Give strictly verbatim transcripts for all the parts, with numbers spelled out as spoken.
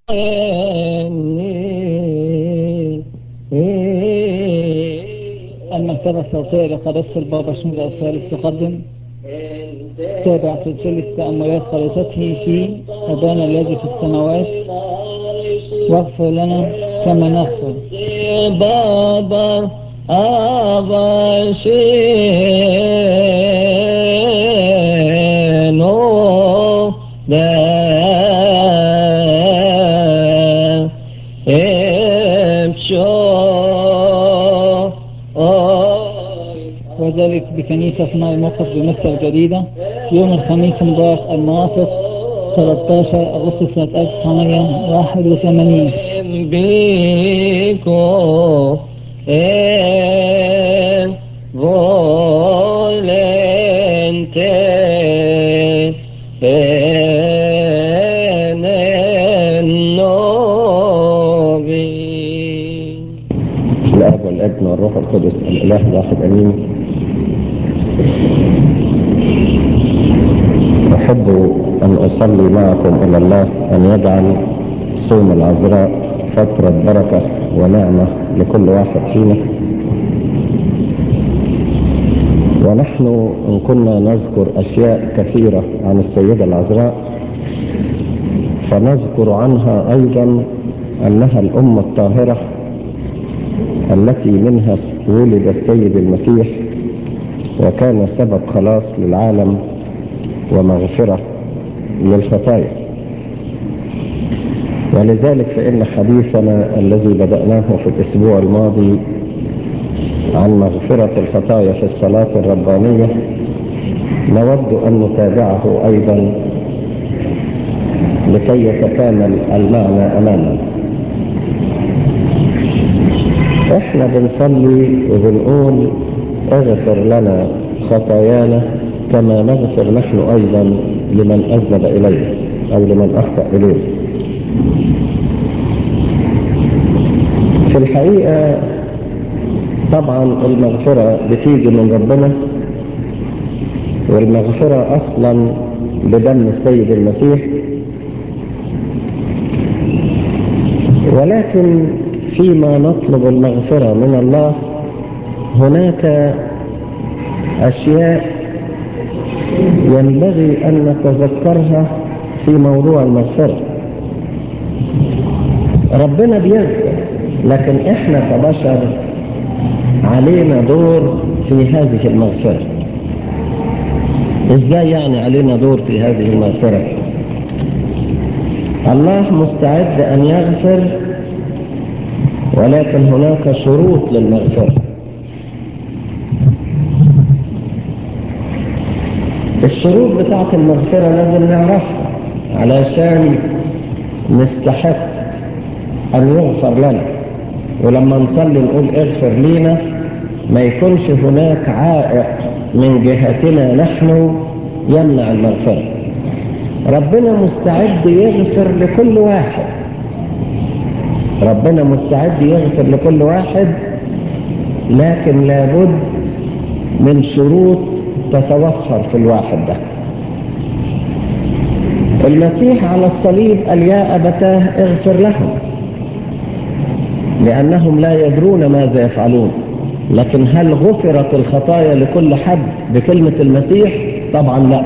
المكتبة الصوتية لقداسة البابا شنودة الثالث تقدم تابع سلسلة تأملات خلاصته في أبانا الذي في السماوات واغفر لنا كما نغفر بابا أبا شينو وذلك بكنيسة في ماء الموقف بمصر الجديدة يوم الخميس المبارك الموافق ثلاثة عشر أغسطس سنة ألف وتسعمائة وواحد وثمانين. بيكو إن فولنتي إن النوبي. الاب والابن والروح القدس الاله الواحد امين. احب ان اصلي معكم الى الله ان يجعل صوم العذراء فتره بركه ونعمه لكل واحد فينا. ونحن ان كنا نذكر اشياء كثيره عن السيده العذراء فنذكر عنها ايضا انها الام الطاهره التي منها ولد السيد المسيح وكان سبب خلاص للعالم ومغفرة للخطايا. ولذلك فإن حديثنا الذي بدأناه في الأسبوع الماضي عن مغفرة الخطايا في الصلاة الربانية نود أن نتابعه أيضا لكي يتكامل المعنى أمامنا. احنا بنصلي وبنقول اغفر لنا خطايانا كما نغفر نحن ايضا لمن اذنب الينا او لمن اخطأ الينا. في الحقيقة طبعا المغفرة بتيجي من ربنا، والمغفرة اصلا بدم السيد المسيح، ولكن فيما نطلب المغفرة من الله هناك أشياء ينبغي أن نتذكرها في موضوع المغفرة. ربنا بيغفر، لكن إحنا كبشر علينا دور في هذه المغفرة. إزاي يعني علينا دور في هذه المغفرة؟ الله مستعد أن يغفر، ولكن هناك شروط للمغفرة. الشروط بتاعت المغفرة لازم نعرفها علشان نستحق أن يغفر لنا. ولما نصلي نقول اغفر لينا ما يكونش هناك عائق من جهتنا نحن يمنع المغفرة. ربنا مستعد يغفر لكل واحد، ربنا مستعد يغفر لكل واحد، لكن لابد من شروط تتوفر في الواحد ده. المسيح على الصليب قال يا أبتاه اغفر لهم لأنهم لا يدرون ماذا يفعلون. لكن هل غفرت الخطايا لكل حد بكلمة المسيح؟ طبعا لا،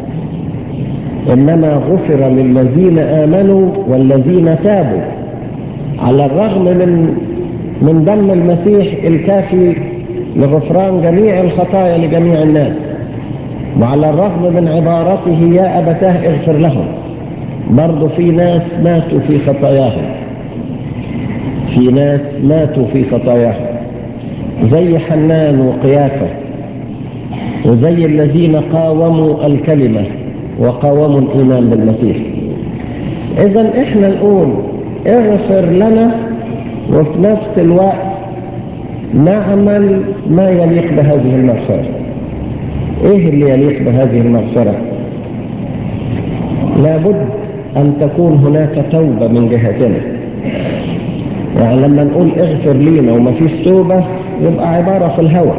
إنما غفر للذين آمنوا والذين تابوا. على الرغم من من دم المسيح الكافي لغفران جميع الخطايا لجميع الناس، وعلى الرغم من عبارته يا أبتاه اغفر لهم، برضو في ناس ماتوا في خطاياهم، في ناس ماتوا في خطاياهم زي حنان وقيافة، وزي الذين قاوموا الكلمة وقاوموا الإيمان بالمسيح. إذن إحنا نقول اغفر لنا، وفي نفس الوقت نعمل ما يليق بهذه المغفرة. إيه اللي يليق بهذه المغفرة؟ لابد أن تكون هناك توبة من جهتنا. يعني لما نقول اغفر لينا وما فيش توبة يبقى عبارة في الهوى،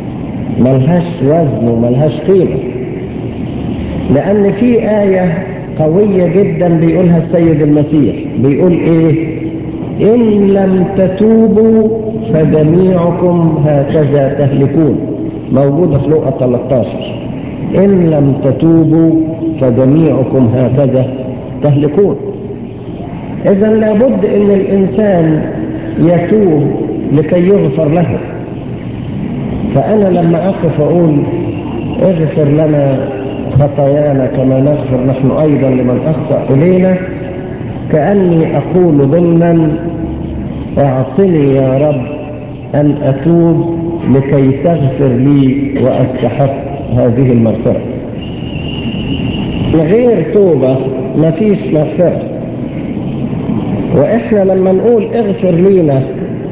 ملهاش وزن وملهاش قيمة. لأن في آية قوية جدا بيقولها السيد المسيح. بيقول ايه؟ إن لم تتوبوا فجميعكم هكذا تهلكون. موجودة في لوقا ثلاثة عشر. إن لم تتوبوا فجميعكم هكذا تهلكون. إذن لابد إن الإنسان يتوب لكي يغفر له. فأنا لما أقف أقول اغفر لنا خطايانا كما نغفر نحن أيضا لمن أخطأ إلينا، كأني أقول ضمنا اعطني يا رب أن أتوب لكي تغفر لي وأستحق هذه المغفرة. غير توبة مفيش مغفرة. وإحنا لما نقول اغفر لينا،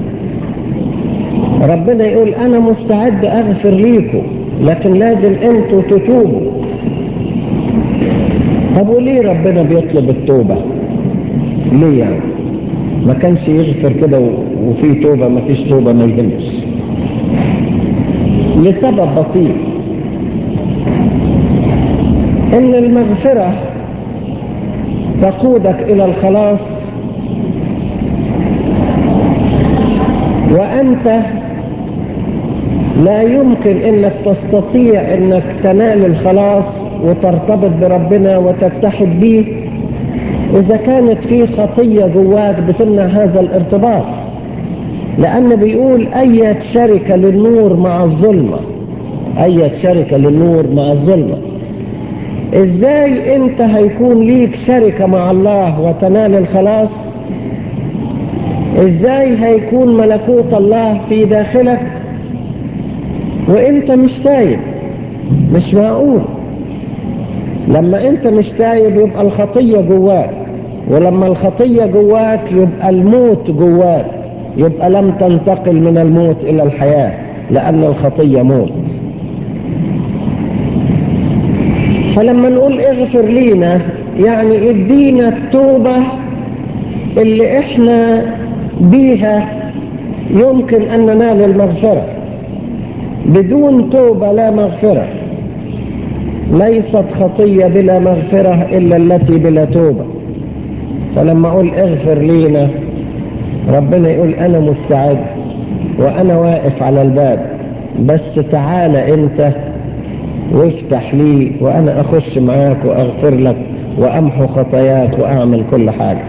ربنا يقول أنا مستعد أغفر ليكم، لكن لازم أنتوا تتوبوا. طب وليه ربنا بيطلب التوبة؟ ليه يعني؟ ما كانش يغفر كده وفي توبة ما فيش توبة ما يهمش. لسبب بسيط، ان المغفرة تقودك الى الخلاص، وانت لا يمكن انك تستطيع انك تنال الخلاص وترتبط بربنا وتتحد به اذا كانت في خطية جواك بتمنع هذا الارتباط. لأن بيقول أية شركة للنور مع الظلمة، أية شركة للنور مع الظلمة. إزاي أنت هيكون ليك شركة مع الله وتنال الخلاص؟ إزاي هيكون ملكوت الله في داخلك وأنت مش تايب؟ مش معقول. لما أنت مش تايب يبقى الخطية جواك، ولما الخطية جواك يبقى الموت جواك، يبقى لم تنتقل من الموت إلى الحياة، لأن الخطية موت. فلما نقول اغفر لينا يعني ادينا التوبة اللي احنا بيها يمكن أن ننال المغفرة. بدون توبة لا مغفرة. ليست خطية بلا مغفرة إلا التي بلا توبة. فلما أقول اغفر لينا، ربنا يقول أنا مستعد وأنا واقف على الباب، بس تعال أنت وافتح لي وأنا أخش معاك وأغفر لك وأمحو خطاياك وأعمل كل حاجة.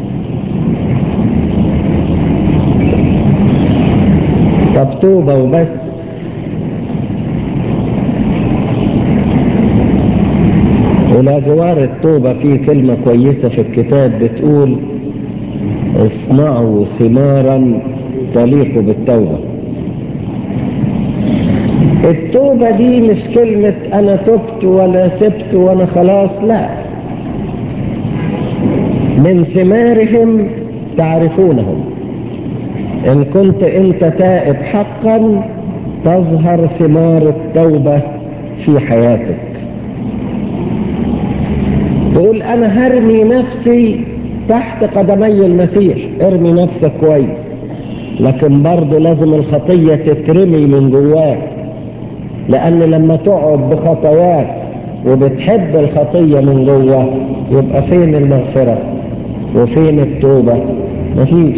طب توبة وبس؟ ولا جوار التوبة في كلمة كويسة في الكتاب بتقول اصنعوا ثمارا تليق بالتوبة. التوبة دي مش كلمة أنا تبت ولا سبت وأنا خلاص، لا. من ثمارهم تعرفونهم. إن كنت أنت تائب حقا تظهر ثمار التوبة في حياتك. تقول أنا هرمي نفسي تحت قدمي المسيح، ارمي نفسك كويس، لكن برضو لازم الخطية تترمي من جواك. لأن لما تقعد بخطاياك وبتحب الخطية من جوه، يبقى فين المغفرة وفين التوبة؟ مفيش.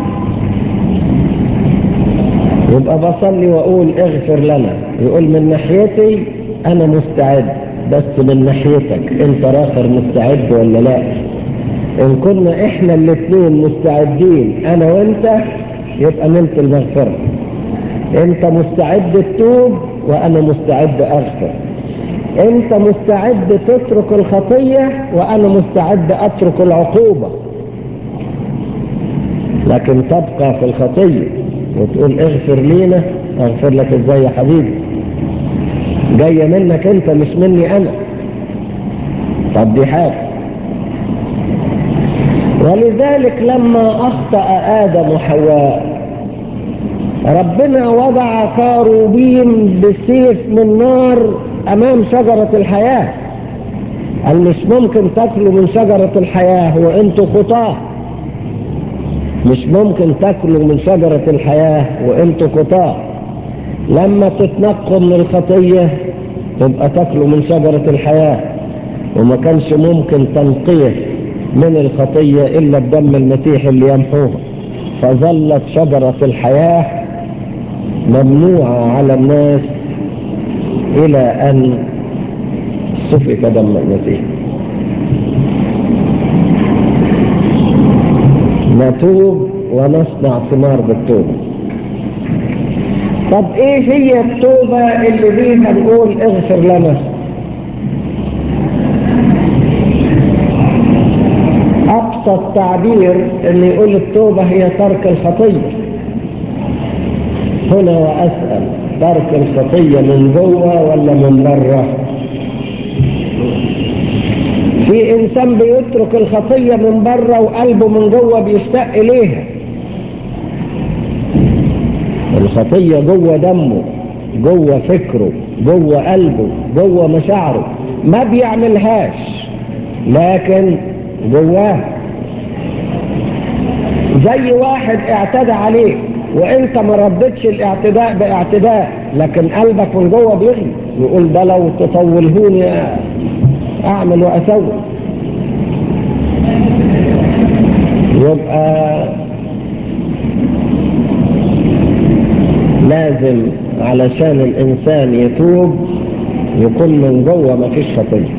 يبقى بصلي وأقول اغفر لنا، يقول من ناحيتي أنا مستعد، بس من ناحيتك أنت راخر مستعد ولا لا؟ إن كنا إحنا الاثنين مستعدين أنا وأنت يبقى نلت المغفرة. أنت مستعد تتوب وأنا مستعد أغفر. أنت مستعد تترك الخطية وأنا مستعد أترك العقوبة. لكن تبقى في الخطية وتقول اغفر لينا، اغفر لك ازاي يا حبيبي؟ جاية منك انت مش مني انا. طب دي حاجة. ولذلك لما اخطأ ادم وحواء، ربنا وضع كاروبيم بسيف من نار امام شجرة الحياة. قال مش ممكن تاكلوا من شجرة الحياة وانتوا خطاة. مش ممكن تاكلوا من شجرة الحياة وانتوا خطاة. لما تتنقوا من الخطية تبقى تاكلوا من شجرة الحياة. وما كانش ممكن تنقيه من الخطية إلا بدم المسيح اللي يمحوها، فظلت شجرة الحياة ممنوعة على الناس إلى أن سفك دم المسيح. نتوب ونصنع ثمار بالتوبة. طب ايه هي التوبة اللي بيها نقول اغفر لنا؟ ابسط تعبير ان يقول التوبة هي ترك الخطية. هنا واسأل، ترك الخطية من جوه ولا من بره؟ في انسان بيترك الخطية من بره وقلبه من جوه بيشتاق اليها. الخطية جوه دمه، جوه فكره، جوه قلبه، جوه مشاعره، ما بيعملهاش لكن جواه. زي واحد اعتدى عليك وانت ما ردتش الاعتداء باعتداء، لكن قلبك من جوه بيغلي يقول ده لو تطولهوني اعمل واسوي. يبقى لازم علشان الانسان يتوب يكون من جوه ما فيش خطيه.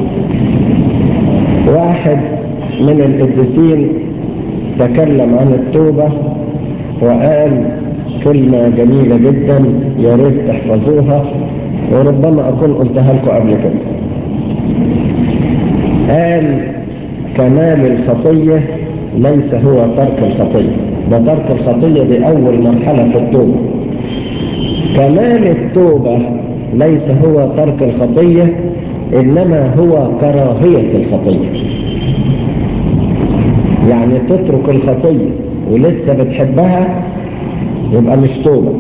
واحد من القديسين تكلم عن التوبه وقال كلمه جميله جدا، يا ريت تحفظوها وربما اكون قلتها لكم قبل كده. قال كمال الخطيه ليس هو ترك الخطيه، ده ترك الخطيه دي اول مرحله في التوبه. كمال التوبة ليس هو ترك الخطية، إنما هو كراهية الخطية. يعني تترك الخطية ولسه بتحبها يبقى مش توبة.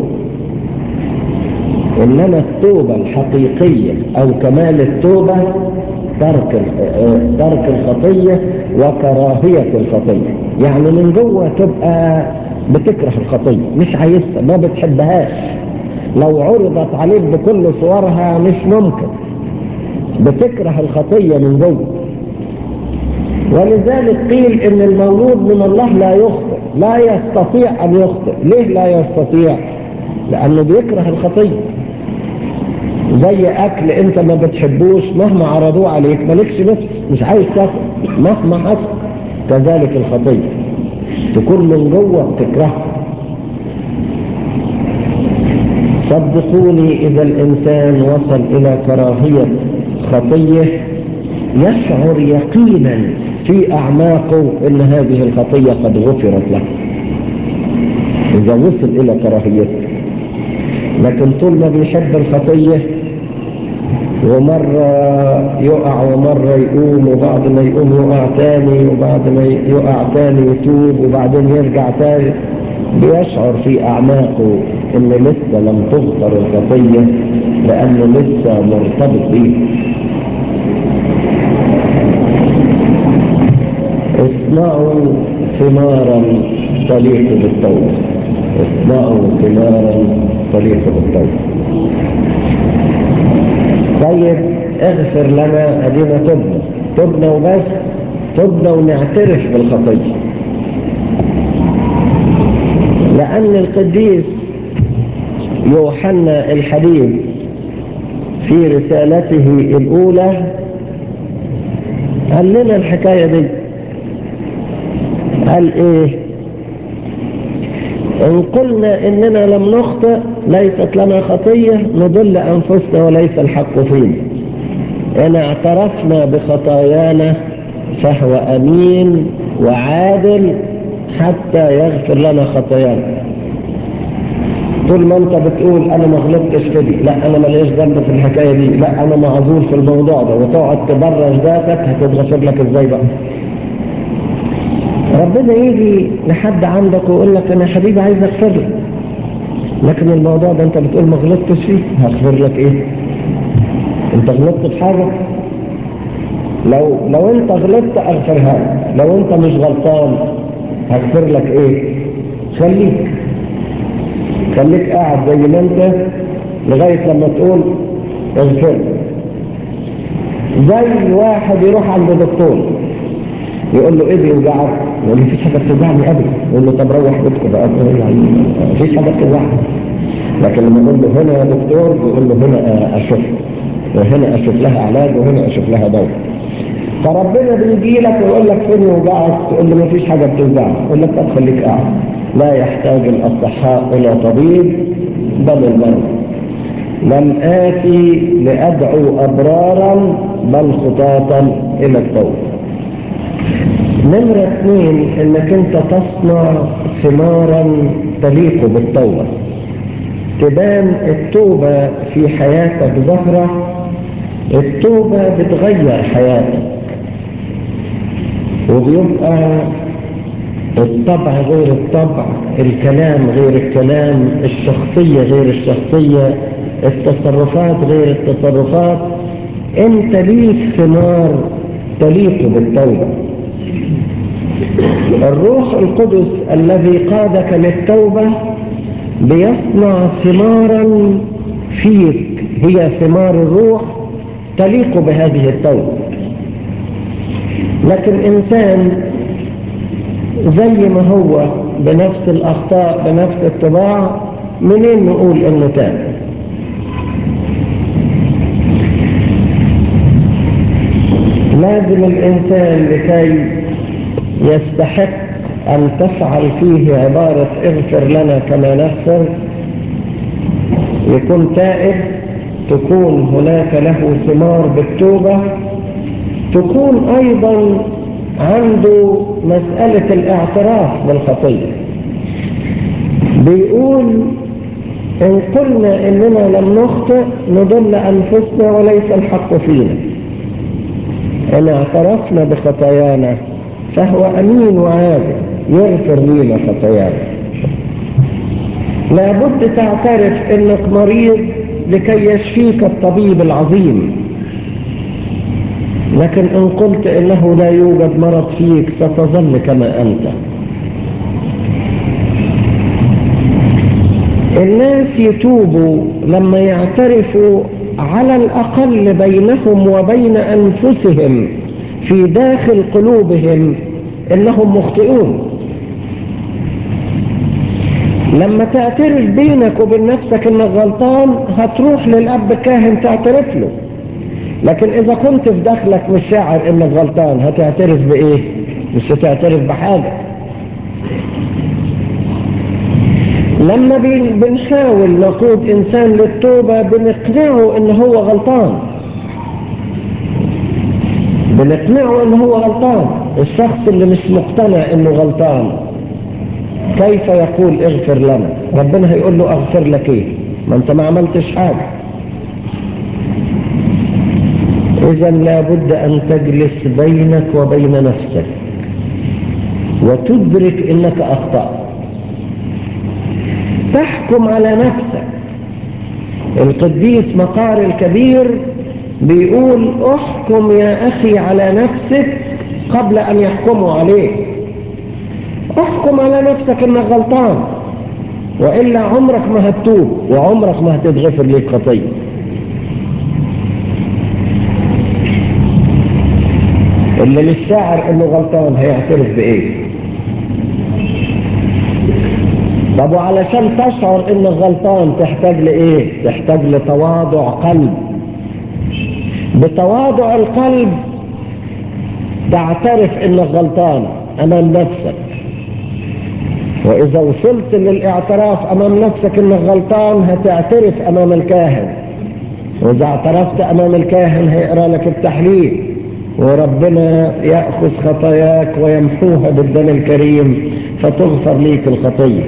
إنما التوبة الحقيقية أو كمال التوبة ترك ترك الخطية وكراهية الخطية. يعني من جوه تبقى بتكره الخطية، مش عايزها، ما بتحبهاش. لو عرضت عليك بكل صورها مش ممكن، بتكره الخطية من جوه. ولذلك قيل ان المولود من الله لا يخطئ، لا يستطيع ان يخطئ. ليه لا يستطيع؟ لانه بيكره الخطية. زي اكل انت ما بتحبوش مهما عرضوه عليك مالكش نفس، مش عايز تاكل مهما حصل. كذلك الخطية تكون من جوه بتكرهها. صدقوني إذا الإنسان وصل إلى كراهية خطية يشعر يقينا في أعماقه أن هذه الخطية قد غفرت له، إذا وصل إلى كراهيته. لكن طول ما بيحب الخطية ومرة يقع ومرة يقوم وبعد ما يقوم يقع تاني وبعد ما يقع تاني يتوب وبعدين يرجع تاني، بيشعر في أعماقه إن لسه لم تغفر الخطية لأنه لسه مرتبط بيه. اصنعوا ثمارا تليق بالتوبة، اصنعوا ثمارا تليق بالتوبة. طيب اغفر لنا، ادينا تبنا تبنا وبس، تبنا ونعترف بالخطية. لأن القديس يوحنا الحبيب في رسالته الأولى قال لنا الحكاية دي. قال إيه؟ إن قلنا إننا لم نخطئ ليست لنا خطية نضل أنفسنا وليس الحق فينا. إن اعترفنا بخطايانا فهو أمين وعادل حتى يغفر لنا خطايانا. طول ما انت بتقول انا ما غلطتش في دي، لا انا ماليش ذنب في الحكايه دي، لا انا معذور في الموضوع ده، وتقعد تبرر ذاتك، هتتغفر لك ازاي بقى؟ ربنا يجي لحد عندك ويقول لك انا يا حبيبي عايز اغفر لك، لكن الموضوع ده انت بتقول ما غلطتش فيه، هغفر لك ايه؟ انت غلطت في حاجه؟ لو لو انت غلطت اغفرها لك، لو انت مش غلطان هغفر لك ايه؟ خليك خليك قاعد زي ما انت لغايه لما تقول اغفر. زي واحد يروح عند دكتور يقول له ايه بيوجعك؟ يقول له مفيش حاجه بتوجعني ابدا. يقول له طب روح بيتكم بقى، يعني مفيش حاجه بتوجعك. لكن لما يقول له هنا يا دكتور، يقول له هنا اشوف، وهنا اشوف لها علاج، وهنا اشوف لها دواء. فربنا بيجي لك ويقول لك فين يوجعك؟ تقول له مفيش حاجه بتوجعك. يقول لك طب خليك قاعد. لا يحتاج الاصحاء الى طبيب بل المرضى. لم آتي لأدعو أبرارا بل خطاطا إلى التوبة. نمرة اثنين، انك انت تصنع ثمارا تليق بالتوبة. تبان التوبة في حياتك ظاهرة. التوبة بتغير حياتك، وبيبقى الطبع غير الطبع، الكلام غير الكلام، الشخصية غير الشخصية، التصرفات غير التصرفات. انت ليك ثمار تليق بالتوبة. الروح القدس الذي قادك للتوبة بيصنع ثمارا فيك، هي ثمار الروح تليق بهذه التوبة. لكن إنسان زي ما هو بنفس الأخطاء بنفس الطباع، منين نقول إنه تاب؟ لازم الإنسان لكي يستحق أن تفعل فيه عبارة اغفر لنا كما نغفر يكون تائب، تكون هناك له ثمار بالتوبة، تكون أيضا عنده مسألة الاعتراف بالخطية. بيقول إن قلنا إننا لم نخطئ نضل أنفسنا وليس الحق فينا. إن اعترفنا بخطايانا فهو أمين وعادل يغفر لنا خطايانا. لابد تعترف إنك مريض لكي يشفيك الطبيب العظيم. لكن إن قلت إنه لا يوجد مرض فيك ستظل كما أنت. الناس يتوبوا لما يعترفوا على الأقل بينهم وبين أنفسهم في داخل قلوبهم إنهم مخطئون. لما تعترف بينك وبين نفسك إنك غلطان هتروح للأب الكاهن تعترف له. لكن إذا كنت في داخلك مش شاعر إنك غلطان هتعترف بإيه؟ مش هتعترف بحاجة. لما بنحاول نقود إنسان للتوبة بنقنعه إن هو غلطان، بنقنعه إن هو غلطان. الشخص اللي مش مقتنع إنه غلطان كيف يقول اغفر لنا؟ ربنا هيقول له اغفر لك ايه؟ ما انت ما عملتش حاجة. إذا لابد أن تجلس بينك وبين نفسك وتدرك إنك أخطأت. تحكم على نفسك. القديس مقار الكبير بيقول احكم يا أخي على نفسك قبل أن يحكموا عليك. احكم على نفسك إنك غلطان، وإلا عمرك ما هتتوب وعمرك ما هتتغفر ليك خطية. اللي مش شاعر انه غلطان هيعترف بايه؟ طب وعلشان تشعر انك غلطان تحتاج لايه؟ تحتاج لتواضع قلب. بتواضع القلب تعترف انك غلطان امام نفسك، واذا وصلت للاعتراف امام نفسك انك غلطان هتعترف امام الكاهن، واذا اعترفت امام الكاهن هيقرا لك التحليل، وربنا يأخذ خطاياك ويمحوها بالدم الكريم فتغفر ليك الخطية.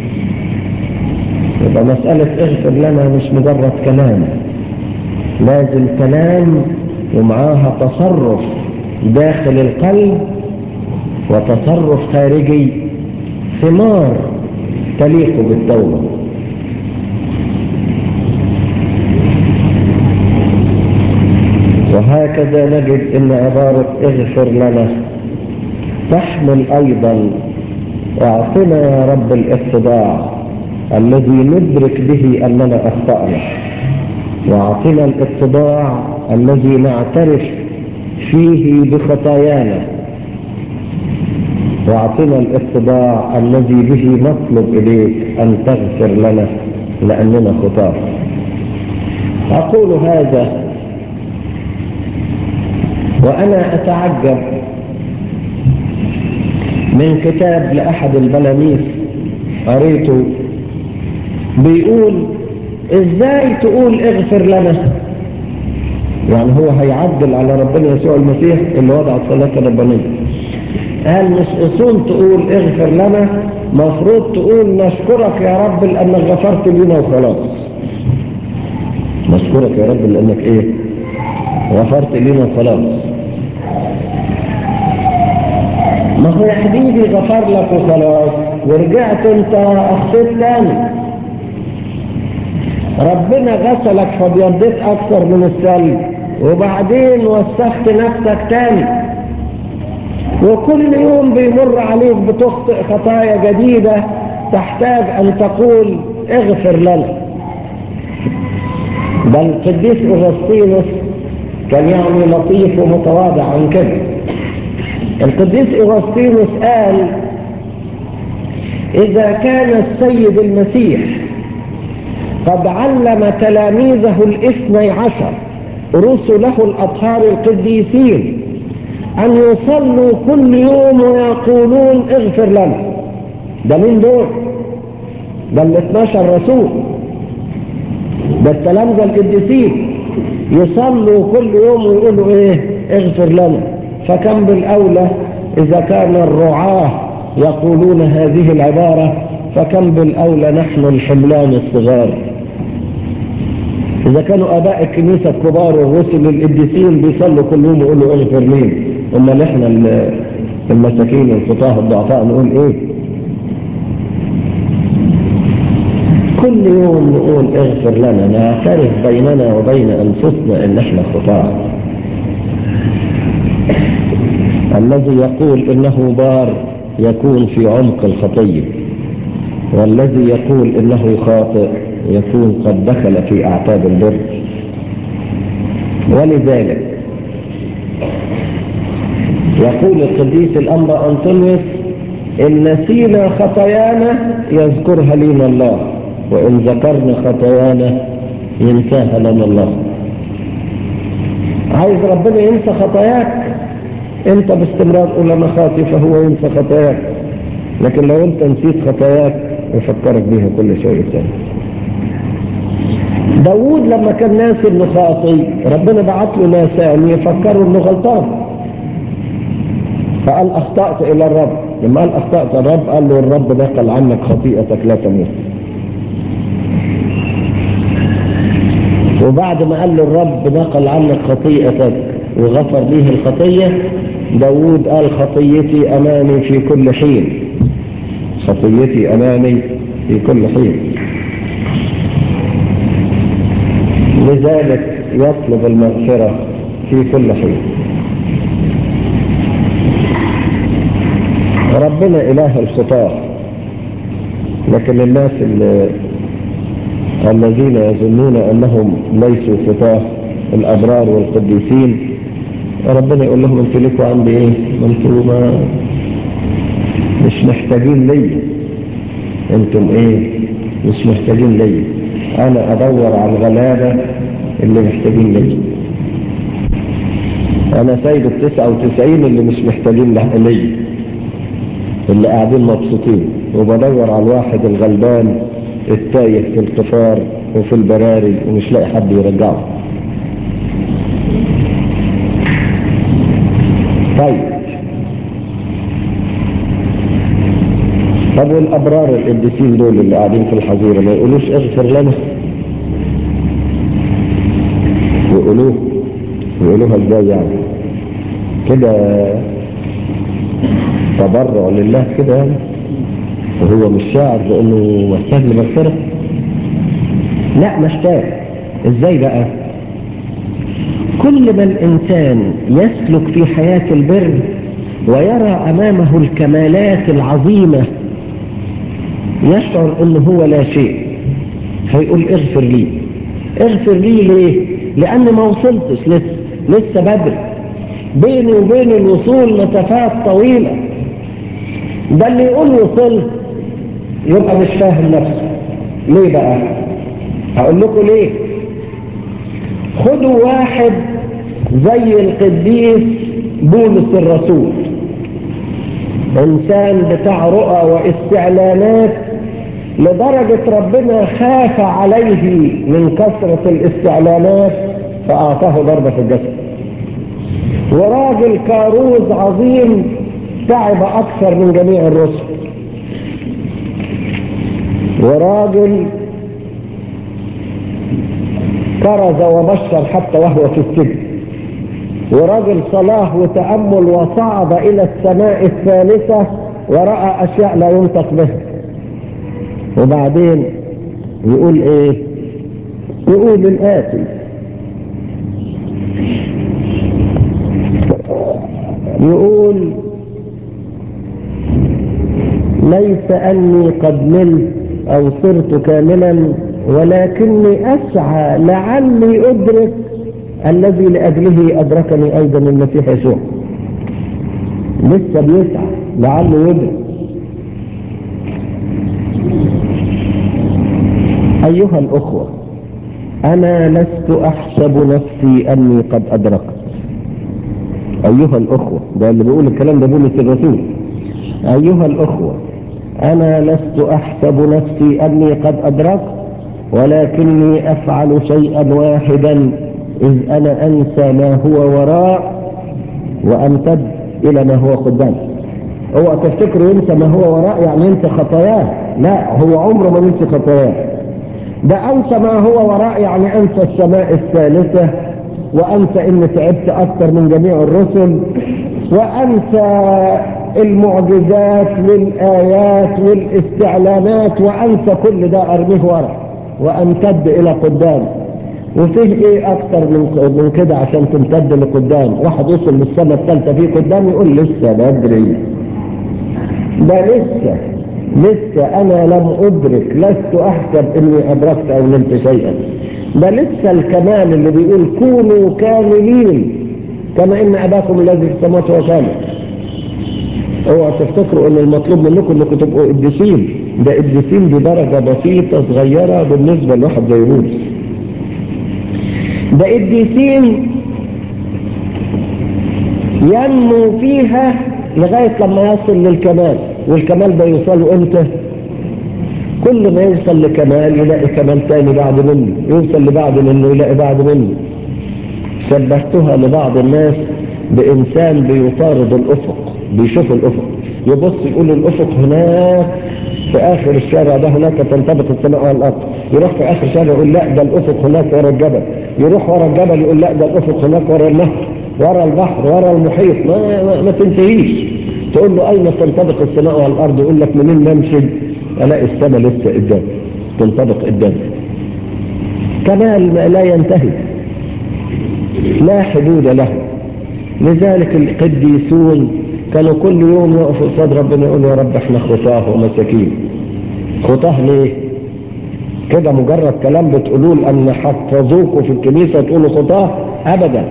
يبقى مسألة اغفر لنا مش مجرد كلام، لازم كلام ومعاها تصرف داخل القلب وتصرف خارجي، ثمار تليق بالتوبة. وهكذا نجد ان عبارة اغفر لنا تحمل ايضا اعطنا يا رب الاتضاع الذي ندرك به اننا اخطأنا، واعطنا الاتضاع الذي نعترف فيه بخطايانا، واعطنا الاتضاع الذي به نطلب إليك أن تغفر لنا لأننا خطاة. أقول هذا وأنا أتعجب من كتاب لأحد البلاميس قريته، بيقول إزاي تقول اغفر لنا؟ يعني هو هيعدل على ربنا يسوع المسيح اللي وضع الصلاة الربانية. قال مش أصول تقول اغفر لنا، مفروض تقول نشكرك يا رب لأنك غفرت لنا وخلاص. نشكرك يا رب لأنك إيه؟ غفرت لنا وخلاص. ما هو يا حبيبي غفر لك وخلاص ورجعت انت اخطيت تاني. ربنا غسلك فبيضيت اكثر من الثلج وبعدين وسخت نفسك تاني، وكل يوم بيمر عليك بتخطئ خطايا جديدة تحتاج ان تقول اغفر لنا. بل القديس أغسطينوس كان يعني لطيف ومتواضع عن كده. القديس أغسطينوس قال إذا كان السيد المسيح قد علم تلاميذه الاثني عشر رسله الأطهار القديسين أن يصلوا كل يوم ويقولون اغفر لنا. ده مين دول؟ ده الاثني عشر رسول، ده التلامذة القديسين يصلوا كل يوم ويقولوا ايه؟ اغفر لنا. فكم بالأولى إذا كان الرعاة يقولون هذه العبارة، فكم بالأولى نحن الحملان الصغار. إذا كانوا آباء الكنيسة الكبار والرسل القديسين بيصلوا كل يوم ويقولوا اغفر لنا، أما احنا المساكين الخطاه الضعفاء نقول ايه؟ كل يوم نقول اغفر لنا، نعترف بيننا وبين أنفسنا ان احنا خطاه. الذي يقول انه بار يكون في عمق الخطية، والذي يقول انه خاطئ يكون قد دخل في اعتاب البر. ولذلك يقول القديس الأنبا أنطونيوس إن نسينا خطايانا يذكرها لنا الله، وإن ذكرنا خطايانا ينساها لنا الله. عايز ربنا ينسى خطاياك؟ انت باستمرار قول انا خاطي فهو ينسى خطاياك، لكن لو انت نسيت خطاياك يفكرك بيها كل شوية تاني. داود لما كان ناسي انه خاطي ربنا بعت له ناسان يفكروا انه غلطان، فقال اخطأت الى الرب. لما قال اخطأت الرب قال له الرب نقل عنك خطيئتك لا تموت. وبعد ما قال له الرب نقل عنك خطيئتك وغفر ليه الخطية، داود قال خطيتي امامي في كل حين، خطيتي امامي في كل حين. لذلك يطلب المغفرة في كل حين. ربنا إله الخطاة، لكن الناس اللي الذين يظنون أنهم ليسوا خطاة الأبرار والقديسين ربنا يقول لهم انتوا لكوا عندي ايه؟ انتوا ما مش محتاجين لي، انتم ايه؟ مش محتاجين لي، انا ادور على الغلابة اللي محتاجين لي. انا سايب التسعة وتسعين اللي مش محتاجين لي، اللي قاعدين مبسوطين، وبدور على الواحد الغلبان التايه في القفار وفي البراري ومش لاقي حد يرجعه. طيب طب والابرار القديسين دول اللي قاعدين في الحظيرة ما يقولوش اغفر لنا؟ يقولوه يقولوها ازاي يعني؟ كده تبرع لله كده يعني، وهو مش شاعر بانه محتاج لمغفرة؟ لا محتاج. ازاي بقى؟ كل ما الانسان يسلك في حياة البر ويرى امامه الكمالات العظيمة يشعر انه هو لا شيء، فيقول اغفر لي. اغفر لي ليه؟ لأن ما وصلتش لسه، لسه بدري، بيني وبين الوصول مسافات طويلة. ده اللي يقول وصلت يبقى مش فاهم نفسه. ليه بقى؟ هقول لكم ليه. خدوا واحد زي القديس بولس الرسول، إنسان بتاع رؤى واستعلانات لدرجة ربنا خاف عليه من كثرة الاستعلانات فأعطاه ضربة في الجسد. وراجل كاروز عظيم تعب أكثر من جميع الرسل. وراجل كرز وبشر حتى وهو في السجن. وراجل صلاح وتأمل وصعد إلى السماء الثالثة ورأى أشياء لا ينطق بها. وبعدين يقول إيه؟ يقول الآتي: يقول ليس أني قد ملت أو صرت كاملا، ولكني أسعى لعلي أدرك الذي لأجله أدركني أيضا المسيح يسوع. لسه بيسعى لعله يدرك. أيها الأخوة، أنا لست أحسب نفسي أني قد أدركت. أيها الأخوة، ده اللي بيقول الكلام ده بولس الرسول. أيها الأخوة، أنا لست أحسب نفسي أني قد أدركت، ولكني أفعل شيئا واحدا، إذ أنا أنسى ما هو وراء وأمتد إلى ما هو قدام. اوعى تفتكروا ينسى ما هو وراء يعني ينسى خطاياه، لا، هو عمره ما ينسى خطاياه. ده أنسى ما هو وراء يعني أنسى السماء الثالثة، وأنسى إني تعبت أكثر من جميع الرسل، وأنسى المعجزات والآيات والاستعلانات، وأنسى كل ده أرميه ورا وأمتد إلى قدام. وفيه إيه أكتر من من كده عشان تمتد لقدام؟ واحد وصل للسنة الثالثة فيه قدام يقول لسه بدري، ده لسه لسه أنا لم أدرك، لست أحسب إني أدركت أو نلت شيئا. ده لسه الكمال اللي بيقول كونوا كاملين كما إن أباكم الذي في السماوات هو كامل. اوعوا تفتكروا ان المطلوب منكم انكم تبقوا قديسين. ده قديسين دي درجة بسيطة صغيرة بالنسبة لواحد زي بولس. ده قديسين ينمو فيها لغاية لما يصل للكمال. والكمال ده يوصل امتى؟ كل ما يوصل لكمال يلاقي كمال تاني بعد منه، يوصل لبعد منه يلاقي بعد منه. شبهتها لبعض الناس بإنسان بيطارد الأفق، بيشوف الأفق، يبص يقول الأفق هناك في آخر الشارع ده، هناك تنطبق السماء والأرض. يروح في آخر الشارع يقول لا ده الأفق هناك ورا الجبل. يروح ورا الجبل يقول لا ده الأفق هناك ورا النهر، ورا البحر، ورا المحيط. ما, ما, ما تنتهيش. تقول له أين تنطبق السماء والأرض؟ يقول لك منين نمشي؟ ألاقي السماء لسه قدام تنطبق قدام. كمال ما لا ينتهي، لا حدود له. لذلك القديسون كانوا كل يوم يقفوا قصاد ربنا يقولوا يا رب احنا خطاه ومساكين. خطاه ليه؟ كده مجرد كلام بتقولوا لأن حفظوكوا في الكنيسة تقولوا خطاه؟ أبدا.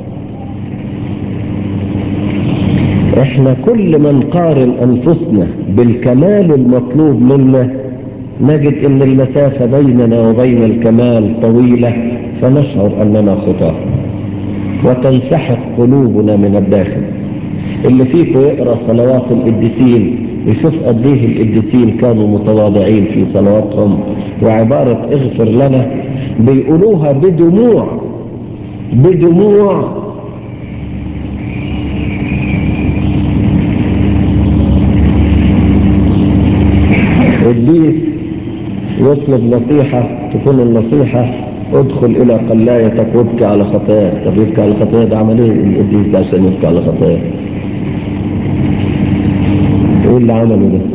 احنا كل ما نقارن أنفسنا بالكمال المطلوب منا نجد ان المسافة بيننا وبين الكمال طويلة، فنشعر أننا خطاه وتنسحق قلوبنا من الداخل. اللي فيكم يقرأ صلوات القديسين يشوف قد ايه القديسين كانوا متواضعين في صلواتهم، وعبارة اغفر لنا بيقولوها بدموع بدموع. قديس يطلب نصيحة، تكون النصيحة ادخل الى قلايتك وابكي على خطاياك. طب يبكي على خطاياك ده عمل ايه القديس ده عشان يبكي على خطاياك؟ ايه اللي عمله ده؟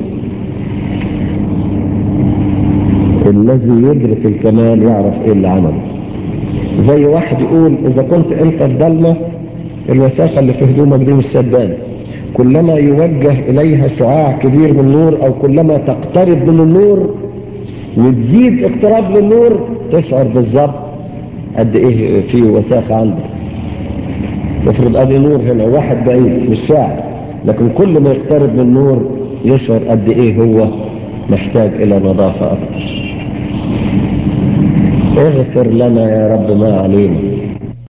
الذي يدرك الكمال يعرف ايه اللي عمله. زي واحد يقول اذا كنت انت في ضلمة الوساخة اللي في هدومك دي مش سدان، كلما يوجه اليها شعاع كبير من النور او كلما تقترب من النور وتزيد اقتراب للنور تشعر بالظبط قد ايه في وساخة عندك. افرض ادي نور هنا واحد بعيد مش شاعر، لكن كل ما يقترب من النور يشعر قد ايه هو محتاج الى نظافة اكتر. اغفر لنا يا رب ما علينا.